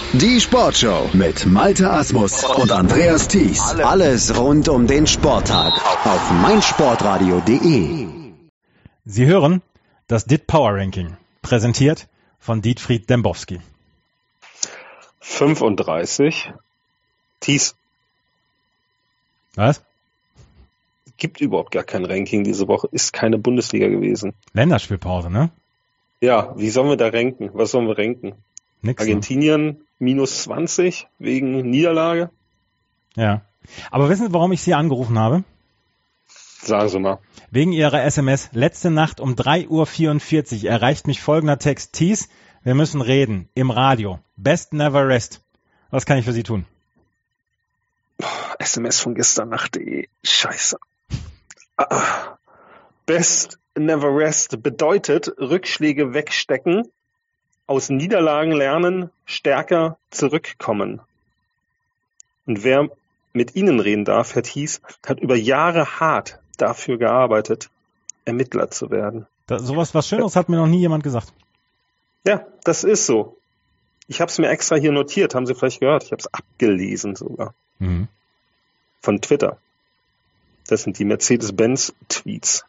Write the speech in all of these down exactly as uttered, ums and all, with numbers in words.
Die Sportshow mit Malte Asmus und Andreas Thies. Alles rund um den Sporttag auf meinsportradio punkt de. Sie hören das D I T Power Ranking, präsentiert von Dietfried Dembowski. fünfunddreißig. Thies. Was? Gibt überhaupt gar kein Ranking diese Woche. Ist keine Bundesliga gewesen. Länderspielpause, ne? Ja, wie sollen wir da ranken? Was sollen wir ranken? Nix. Argentinien ne? minus zwanzig wegen Niederlage? Ja. Aber wissen Sie, warum ich Sie angerufen habe? Sagen Sie mal. Wegen Ihrer S M S. Letzte Nacht um drei Uhr vierundvierzig erreicht mich folgender Text. Thies, wir müssen reden. Im Radio. Best never rest. Was kann ich für Sie tun? S M S von gestern Nacht.de. Scheiße. Best never rest bedeutet Rückschläge wegstecken, aus Niederlagen lernen, stärker zurückkommen. Und wer mit Ihnen reden darf, Herr Thies, hat über Jahre hart dafür gearbeitet, Ermittler zu werden. Da, sowas was Schöneres hat mir noch nie jemand gesagt. Ja, das ist so. Ich habe es mir extra hier notiert, haben Sie vielleicht gehört. Ich habe es abgelesen sogar. Mhm. Von Twitter. Das sind die Mercedes-Benz-Tweets.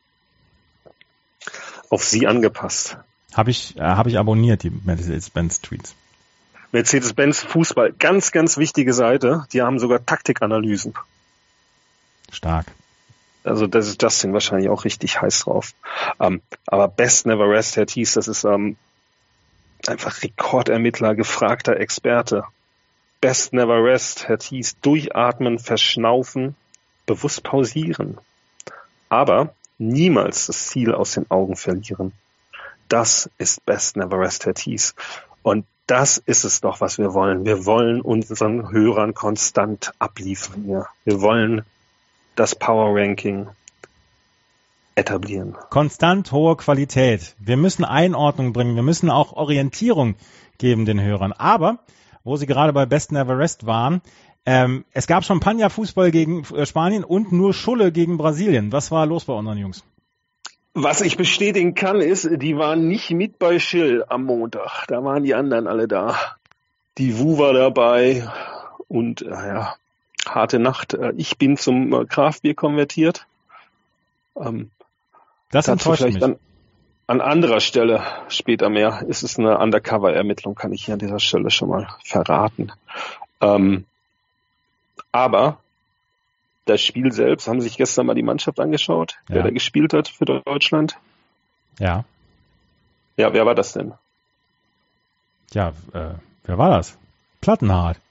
Auf Sie angepasst. Habe ich, äh, hab ich abonniert, die Mercedes-Benz-Tweets. Mercedes-Benz Fußball, ganz, ganz wichtige Seite. Die haben sogar Taktikanalysen. Stark. Also das ist Justin wahrscheinlich auch richtig heiß drauf. Ähm, aber Best Never Rest, Herr Thies, das ist ähm, einfach Rekordermittler, gefragter Experte. Best Never Rest, Herr Thies, durchatmen, verschnaufen, bewusst pausieren. Aber niemals das Ziel aus den Augen verlieren. Das ist Best Never Rest, Herr Thies. Und das ist es doch, was wir wollen. Wir wollen unseren Hörern konstant abliefern hier. Wir wollen das Power Ranking etablieren. Konstant hohe Qualität. Wir müssen Einordnung bringen. Wir müssen auch Orientierung geben den Hörern. Aber, wo Sie gerade bei Best Never Rest waren, ähm, es gab Champagner-Fußball gegen äh, Spanien und nur Schulle gegen Brasilien. Was war los bei unseren Jungs? Was ich bestätigen kann, ist, die waren nicht mit bei Schill am Montag. Da waren die anderen alle da. Die Wu war dabei und äh, ja, harte Nacht. Ich bin zum äh, Kraftbier konvertiert. Ähm, das enttäuscht mich. An, an anderer Stelle später mehr. Es ist eine Undercover-Ermittlung, kann ich hier an dieser Stelle schon mal verraten. Ähm, aber das Spiel selbst, haben Sie sich gestern mal die Mannschaft angeschaut, ja, wer da gespielt hat für Deutschland? Ja. Ja, wer war das denn? Ja, äh, wer war das? Plattenhardt.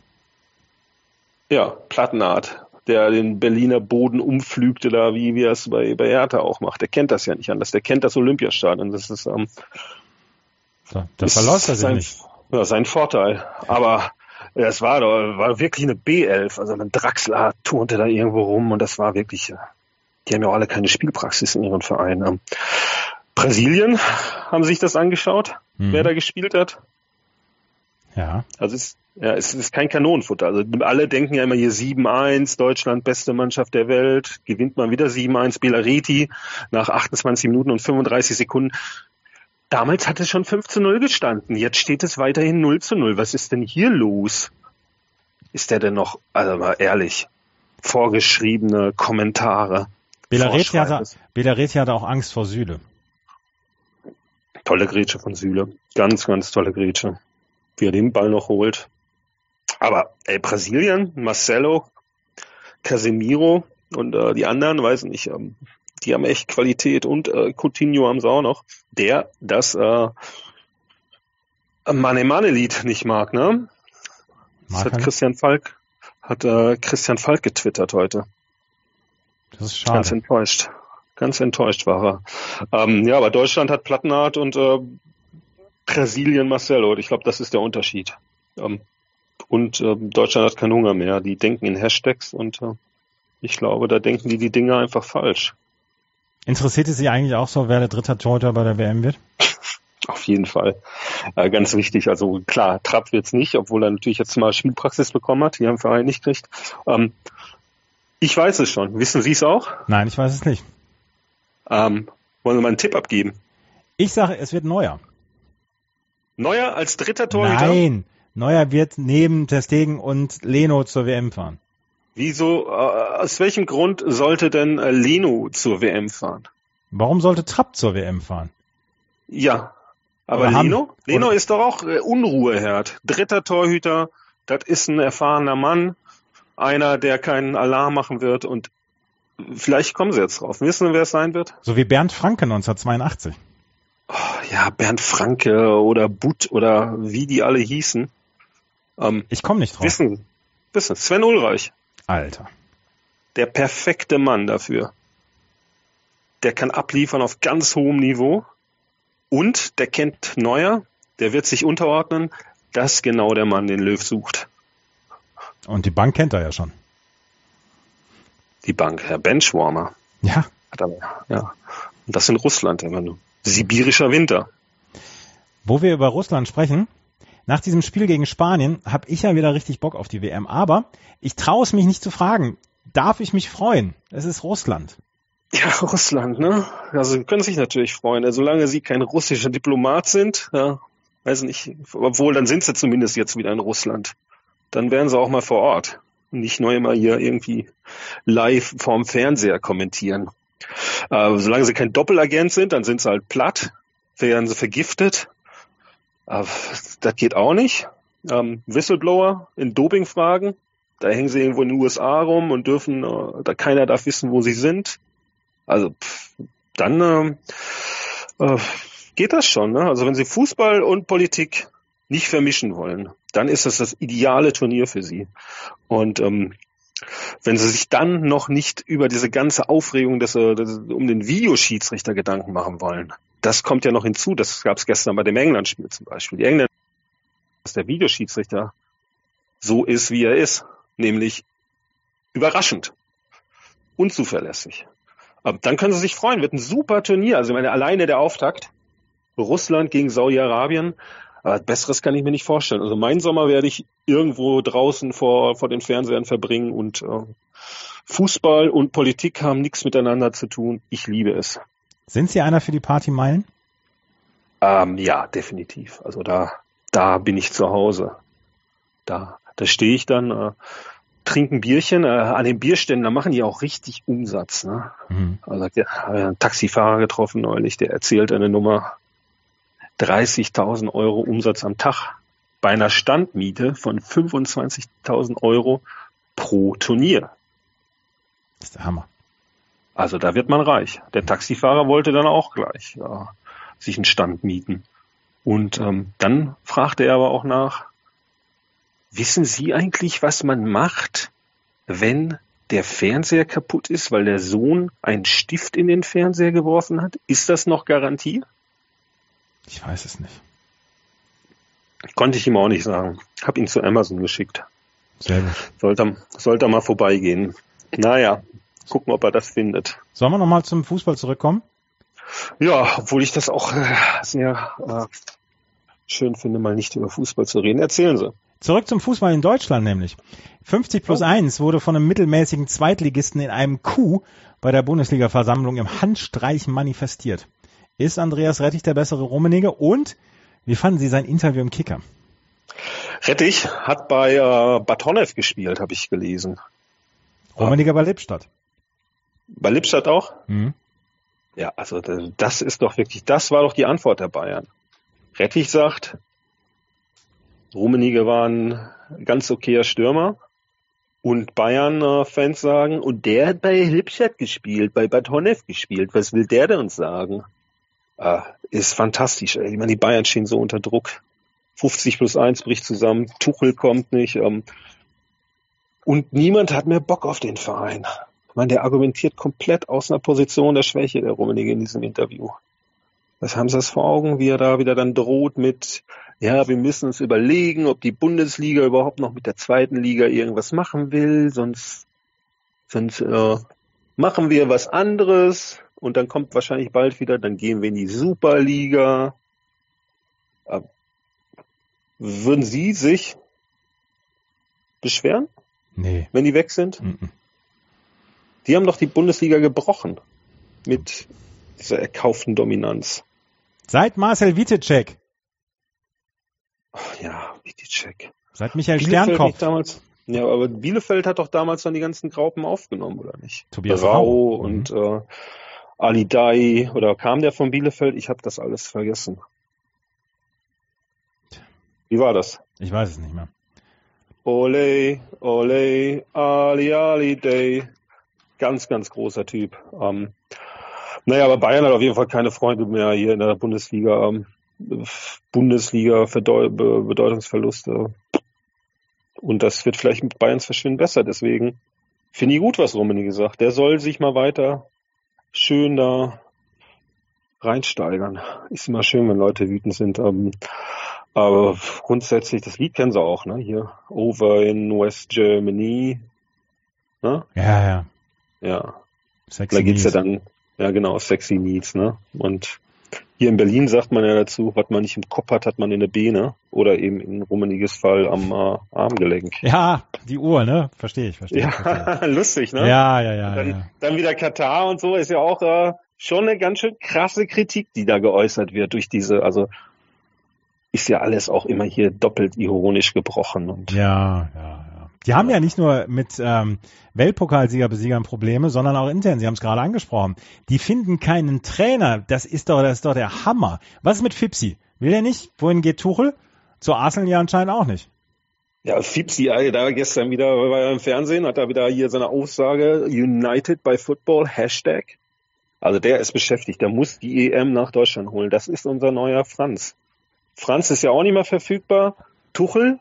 Ja, Plattenhardt, der den Berliner Boden umflügte, da wie, wie er es bei, bei Hertha auch macht. Der kennt das ja nicht anders. Der kennt das Olympiastadion. Das ist, ähm, so, da verläuft er sich sein, nicht. Ja, sein Vorteil. Aber ja, es war, war wirklich eine B elf. Also ein Draxler turnte da irgendwo rum und das war wirklich, die haben ja auch alle keine Spielpraxis in ihren Vereinen. Brasilien, haben Sie sich das angeschaut, mhm. wer da gespielt hat? Ja. Also es, ja, es ist kein Kanonenfutter. Also alle denken ja immer hier sieben eins, Deutschland, beste Mannschaft der Welt, gewinnt man wieder sieben eins, Belariti nach achtundzwanzig Minuten und fünfunddreißig Sekunden. Damals hat es schon fünf zu null gestanden. Jetzt steht es weiterhin null zu null. Was ist denn hier los? Ist der denn noch, also mal ehrlich, vorgeschriebene Kommentare? Belariti hatte, Belariti hatte auch Angst vor Süle. Tolle Grätsche von Süle. Ganz, ganz tolle Grätsche. Wie er den Ball noch holt. Aber ey, Brasilien, Marcelo, Casemiro und äh, die anderen, weiß nicht, ähm, die haben echt Qualität und äh, Coutinho haben sie auch noch, der das äh, Mane-Mane-Lied nicht mag, ne? Das hat Christian Falk, hat äh, Christian Falk getwittert heute. Das ist schade. Ganz enttäuscht. Ganz enttäuscht war er. Ähm, ja, aber Deutschland hat Plattenhardt und äh, Brasilien Marcelo. Ich glaube, das ist der Unterschied. Ähm, und äh, Deutschland hat keinen Hunger mehr. Die denken in Hashtags und äh, ich glaube, da denken die die Dinge einfach falsch. Interessiert es Sie eigentlich auch so, wer der dritte Torhüter bei der W M wird? Auf jeden Fall. Äh, ganz wichtig. Also klar, Trapp wird's nicht, obwohl er natürlich jetzt mal Spielpraxis bekommen hat, die er im Verein nicht kriegt. Ähm, ich weiß es schon. Wissen Sie es auch? Nein, ich weiß es nicht. Ähm, wollen wir mal einen Tipp abgeben? Ich sage, es wird Neuer. Neuer als dritter Torhüter? Nein, Neuer wird neben Ter Stegen und Leno zur W M fahren. Wieso, äh, aus welchem Grund sollte denn äh, Leno zur W M fahren? Warum sollte Trapp zur W M fahren? Ja, aber Oder haben- Leno? Leno oder- ist doch auch äh, Unruheherd. Dritter Torhüter, das ist ein erfahrener Mann, einer, der keinen Alarm machen wird und vielleicht kommen sie jetzt drauf. Wissen Sie, wer es sein wird? So wie Bernd Franke neunzehnhundertzweiundachtzig. Oh, ja, Bernd Franke oder Butt oder wie die alle hießen. Ähm, Ich komme nicht drauf. wissen, wissen, Sven Ulreich, Alter. der perfekte Mann dafür. Der kann abliefern auf ganz hohem Niveau und der kennt Neuer, der wird sich unterordnen. Das ist genau der Mann, den Löw sucht. Und die Bank kennt er ja schon. Die Bank, Herr Benchwarmer. Ja. Hat er, ja. Und das in Russland immer nur. Sibirischer Winter. Wo wir über Russland sprechen, nach diesem Spiel gegen Spanien habe ich ja wieder richtig Bock auf die W M. Aber ich traue es mich nicht zu fragen. Darf ich mich freuen? Es ist Russland. Ja, Russland, ne? Also sie können sich natürlich freuen. Also, solange sie kein russischer Diplomat sind, ja, weiß nicht, obwohl dann sind sie zumindest jetzt wieder in Russland. Dann wären sie auch mal vor Ort. Und nicht nur immer hier irgendwie live vorm Fernseher kommentieren. Äh, solange sie kein Doppelagent sind, dann sind sie halt platt, werden sie vergiftet. Äh, das geht auch nicht. Ähm, Whistleblower in Dopingfragen, da hängen sie irgendwo in den U S A rum und dürfen, äh, da keiner darf wissen, wo sie sind. Also pff, dann äh, äh, geht das schon. Ne? Also wenn sie Fußball und Politik nicht vermischen wollen, dann ist das das ideale Turnier für sie. Und ähm, wenn sie sich dann noch nicht über diese ganze Aufregung des, des, um den Videoschiedsrichter Gedanken machen wollen, das kommt ja noch hinzu. Das gab es gestern bei dem England-Spiel zum Beispiel. Die Engländer, dass der Videoschiedsrichter so ist, wie er ist, nämlich überraschend, unzuverlässig. Aber dann können sie sich freuen, wird ein super Turnier. Also ich meine, alleine der Auftakt, Russland gegen Saudi-Arabien, aber Besseres kann ich mir nicht vorstellen. Also meinen Sommer werde ich irgendwo draußen vor, vor den Fernsehern verbringen und äh, Fußball und Politik haben nichts miteinander zu tun. Ich liebe es. Sind Sie einer für die Partymeilen? Ähm, ja, definitiv. Also da, da bin ich zu Hause. Da, da stehe ich dann, äh, trinke ein Bierchen. Äh, an den Bierständen, da machen die auch richtig Umsatz. Ne? Mhm. Also ich habe einen Taxifahrer getroffen neulich, der erzählt eine Nummer. dreißigtausend Euro Umsatz am Tag bei einer Standmiete von fünfundzwanzigtausend Euro pro Turnier. Das ist der Hammer. Also da wird man reich. Der Taxifahrer wollte dann auch gleich ja, sich einen Stand mieten. Und ähm, dann fragte er aber auch nach, wissen Sie eigentlich, was man macht, wenn der Fernseher kaputt ist, weil der Sohn einen Stift in den Fernseher geworfen hat? Ist das noch Garantie? Ich weiß es nicht. Konnte ich ihm auch nicht sagen. Hab ihn zu Amazon geschickt. Sehr gut. Sollte, sollte mal vorbeigehen. Naja, gucken, ob er das findet. Sollen wir nochmal zum Fußball zurückkommen? Ja, obwohl ich das auch äh, sehr äh, schön finde, mal nicht über Fußball zu reden. Erzählen Sie. Zurück zum Fußball in Deutschland nämlich. fünfzig plus eins wurde von einem mittelmäßigen Zweitligisten in einem Coup bei der Bundesliga-Versammlung im Handstreich manifestiert. Ist Andreas Rettich der bessere Rummenigge? Und wie fanden Sie sein Interview im Kicker? Rettich hat bei äh, Batonev gespielt, habe ich gelesen. Rummenigge bei Lippstadt. Bei Lippstadt auch? Mhm. Ja, also das ist doch wirklich, das war doch die Antwort der Bayern. Rettich sagt, Rummenigge war ein ganz okayer Stürmer. Und Bayern-Fans sagen, und der hat bei Lippstadt gespielt, bei Batonev gespielt. Was will der denn uns sagen? Äh, ist fantastisch. Ich meine, die Bayern stehen so unter Druck. fünfzig plus eins bricht zusammen, Tuchel kommt nicht. Ähm, und niemand hat mehr Bock auf den Verein. Ich meine, der argumentiert komplett aus einer Position der Schwäche, der Rummenigge in diesem Interview. Was haben Sie das vor Augen, wie er da wieder dann droht mit, ja, wir müssen uns überlegen, ob die Bundesliga überhaupt noch mit der zweiten Liga irgendwas machen will, sonst, sonst äh, machen wir was anderes und dann kommt wahrscheinlich bald wieder, dann gehen wir in die Superliga. Äh, würden Sie sich beschweren, Nee. wenn die weg sind? Mhm. Die haben doch die Bundesliga gebrochen mit dieser erkauften Dominanz. Seit Marcel Wittecek. Ja, Bidicek. Seit Michael Bielefeld Sternkopf. nicht damals. Ja, aber Bielefeld hat doch damals dann die ganzen Graupen aufgenommen, oder nicht? Tobias Rau Rau. und äh, Ali Dai, oder kam der von Bielefeld? Ich habe das alles vergessen. Wie war das? Ich weiß es nicht mehr. Ole, ole, Ali, Ali Day. Ganz, ganz großer Typ. Ähm, naja, aber Bayern hat auf jeden Fall keine Freunde mehr hier in der Bundesliga. Ähm, Bundesliga Verdeu- Be- Bedeutungsverluste. Und das wird vielleicht mit Bayerns Verschwinden besser. Deswegen finde ich gut, was Rummenigge sagt. Der soll sich mal weiter schön da reinsteigern. Ist immer schön, wenn Leute wütend sind. Ähm, aber grundsätzlich, das Lied kennen sie auch, ne? Hier, Over in West Germany. Ne? Ja, ja. Ja. Sexy Da geht's ja Mies. dann, ja genau, Sexy Needs, ne? Und hier in Berlin sagt man ja dazu, was man nicht im Kopf hat, hat man in der Beine. Oder eben in Rummeniges Fall am äh, Armgelenk. Ja, die Uhr, ne? Verstehe ich, verstehe ich. Verstehe Ja, lustig, ne? Ja, ja, ja, Dann, ja. dann wieder Katar und so ist ja auch äh, schon eine ganz schön krasse Kritik, die da geäußert wird durch diese, also ist ja alles auch immer hier doppelt ironisch gebrochen. Und Ja, ja, ja. Die haben ja nicht nur mit ähm, Weltpokalsieger-Besiegern Probleme, sondern auch intern. Sie haben es gerade angesprochen. Die finden keinen Trainer. Das ist doch, das ist doch der Hammer. Was ist mit Fipsi? Will er nicht? Wohin geht Tuchel? Zu Arsenal ja anscheinend auch nicht. ja, Fipsi, da gestern wieder, war er im Fernsehen, hat er wieder hier seine Aussage, United by Football, Hashtag. Also der ist beschäftigt, der muss die E M nach Deutschland holen. Das ist unser neuer Franz. Franz ist ja auch nicht mehr verfügbar. Tuchel,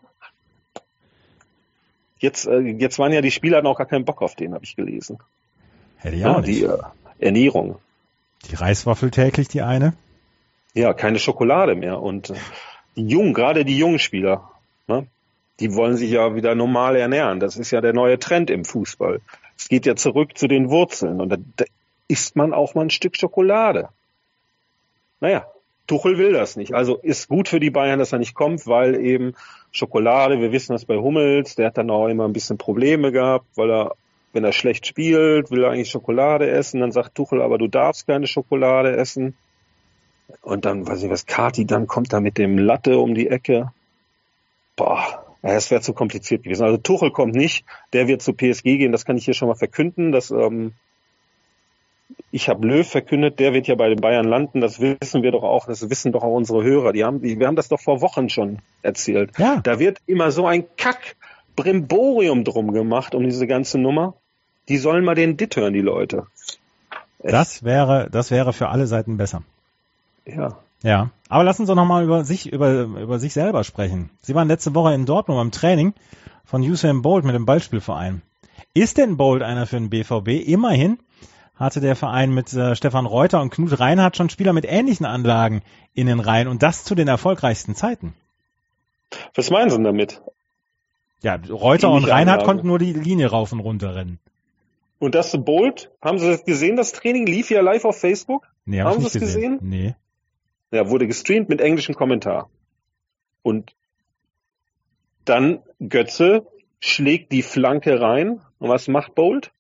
jetzt, äh, jetzt waren ja die Spieler, hatten auch gar keinen Bock auf den, habe ich gelesen. Hätte ich auch Ja, nicht. die äh, Ernährung. Die Reiswaffel täglich, die eine. Ja, keine Schokolade mehr. Und äh, die jungen, gerade die jungen Spieler, ne, die wollen sich ja wieder normal ernähren. Das ist ja der neue Trend im Fußball. Es geht ja zurück zu den Wurzeln. Und da, da isst man auch mal ein Stück Schokolade. Naja, Tuchel will das nicht. Also ist gut für die Bayern, dass er nicht kommt, weil eben Schokolade, wir wissen das bei Hummels, der hat dann auch immer ein bisschen Probleme gehabt, weil er, wenn er schlecht spielt, will er eigentlich Schokolade essen. Dann sagt Tuchel, aber du darfst keine Schokolade essen. Und dann, weiß ich was, Kati dann kommt da mit dem Latte um die Ecke. Boah, es wäre zu kompliziert gewesen. Also Tuchel kommt nicht, der wird zu P S G gehen, das kann ich hier schon mal verkünden. Das, ähm, ich habe Löw verkündet, der wird ja bei den Bayern landen, das wissen wir doch auch, das wissen doch auch unsere Hörer. Die haben, die, wir haben das doch vor Wochen schon erzählt. Ja. Da wird immer so ein Kack-Brimborium drum gemacht um diese ganze Nummer. Die sollen mal den Dit hören, die Leute. Echt. Das wäre, das wäre für alle Seiten besser. Ja. Ja, aber lassen Sie noch mal über sich, über, über sich selber sprechen. Sie waren letzte Woche in Dortmund beim Training von Usain Bolt mit dem Ballspielverein. Ist denn Bolt einer für den B V B? Immerhin hatte der Verein mit äh, Stefan Reuter und Knut Reinhardt schon Spieler mit ähnlichen Anlagen in den Reihen und das zu den erfolgreichsten Zeiten. Was meinen Sie denn damit? Ja, Reuter und Ähnliche Reinhardt Anlage. konnten nur die Linie rauf und runter rennen. Und das Bolt, haben Sie das gesehen, das Training lief ja live auf Facebook? Nee, hab Haben ich nicht Sie es gesehen. gesehen? Nee. Ja, wurde gestreamt mit englischem Kommentar. Und dann Götze schlägt die Flanke rein. Und was macht Bolt?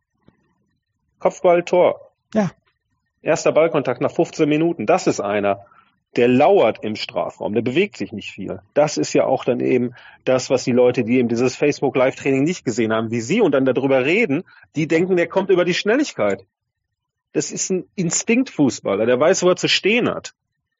Kopfball, Tor. Ja. Erster Ballkontakt nach fünfzehn Minuten. Das ist einer, der lauert im Strafraum. Der bewegt sich nicht viel. Das ist ja auch dann eben das, was die Leute, die eben dieses Facebook-Live-Training nicht gesehen haben, wie Sie und dann darüber reden, die denken, der kommt über die Schnelligkeit. Das ist ein Instinktfußballer. Der weiß, wo er zu stehen hat.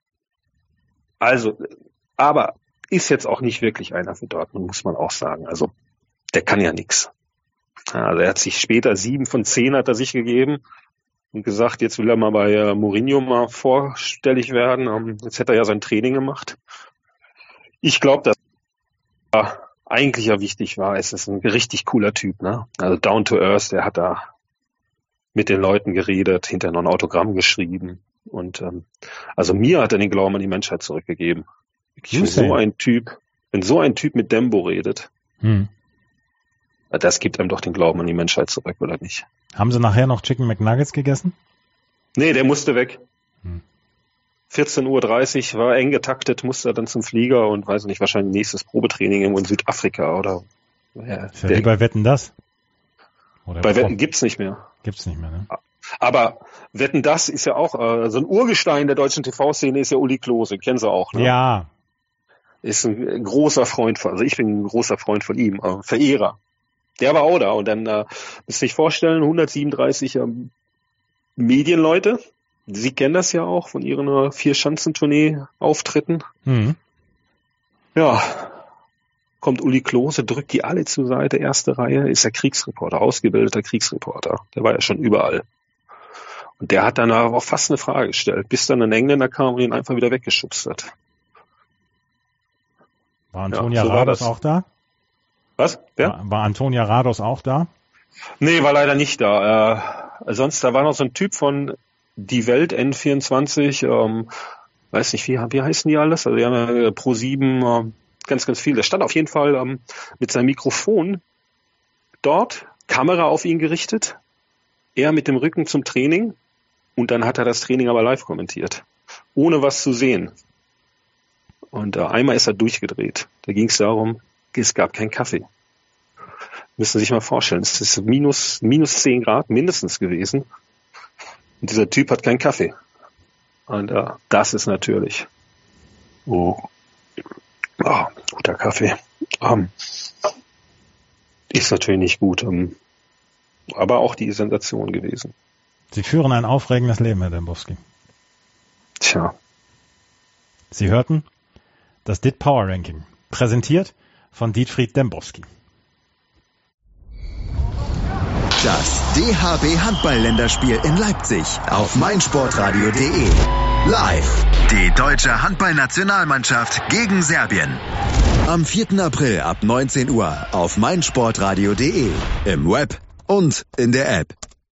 Also, aber ist jetzt auch nicht wirklich einer für Dortmund, muss man auch sagen. Also, der kann ja nix. Also, er hat sich später sieben von zehn hat er sich gegeben und gesagt, jetzt will er mal bei äh, Mourinho mal vorstellig werden. Ähm, jetzt hätte er ja sein Training gemacht. Ich glaube, dass er eigentlich ja wichtig war. Es ist ein richtig cooler Typ, ne? Also down to earth, der hat da mit den Leuten geredet, hinterher noch ein Autogramm geschrieben. Und ähm, also mir hat er den Glauben an die Menschheit zurückgegeben. Ich finde, so ein Typ, wenn so ein Typ mit Dembo redet, Hm. das gibt einem doch den Glauben an die Menschheit zurück, oder nicht? Haben Sie nachher noch Chicken McNuggets gegessen? Nee, der musste weg. Hm. vierzehn Uhr dreißig war eng getaktet, musste er dann zum Flieger und weiß nicht, wahrscheinlich nächstes Probetraining irgendwo in Südafrika oder ja, Ist ja wie bei Wetten, das? Oder bei Wetten gibt's nicht mehr. Gibt's nicht mehr, ne? Aber Wetten, das ist ja auch, äh, so ein Urgestein der deutschen T V-Szene ist ja Uli Klose, kennen Sie auch, ne? Ja. ist ein großer Freund von, also ich bin ein großer Freund von ihm, äh, Verehrer. Der war auch da und dann äh, müsst ihr euch vorstellen, hundertsiebenunddreißig ähm, Medienleute, Sie kennen das ja auch von Ihren äh, Vier-Schanzentournee-Auftritten. Mhm. Ja, kommt Uli Klose, drückt die alle zur Seite, erste Reihe, ist der Kriegsreporter, ausgebildeter Kriegsreporter. Der war ja schon überall. Und der hat dann auch fast eine Frage gestellt, bis dann ein Engländer kam und ihn einfach wieder weggeschubst hat. War Antonia ja, so Rados war auch da? Was? Wer? War, war Antonia Rados auch da? Nee, war leider nicht da. Äh, sonst, da war noch so ein Typ von Die Welt N vierundzwanzig, ähm, weiß nicht, wie, wie heißen die alles? Also die haben ja äh, Pro sieben, äh, ganz, ganz viel. Der stand auf jeden Fall ähm, mit seinem Mikrofon dort, Kamera auf ihn gerichtet, er mit dem Rücken zum Training und dann hat er das Training aber live kommentiert, ohne was zu sehen. Und äh, einmal ist er durchgedreht. Da ging es darum, es gab keinen Kaffee. Müssen Sie sich mal vorstellen, es ist minus, minus zehn Grad mindestens gewesen. Und dieser Typ hat keinen Kaffee. Und äh, das ist natürlich, oh, oh guter Kaffee. Um, ist natürlich nicht gut, um, aber auch die Sensation gewesen. Sie führen ein aufregendes Leben, Herr Dembowski. Tja. Sie hörten das D I T Power Ranking, präsentiert von Dietfried Dembowski. Das D H B Handball-Länderspiel in Leipzig auf meinsportradio punkt de. Live. Die deutsche Handballnationalmannschaft gegen Serbien. Am vierten April ab neunzehn Uhr auf meinsportradio punkt de. Im Web und in der App.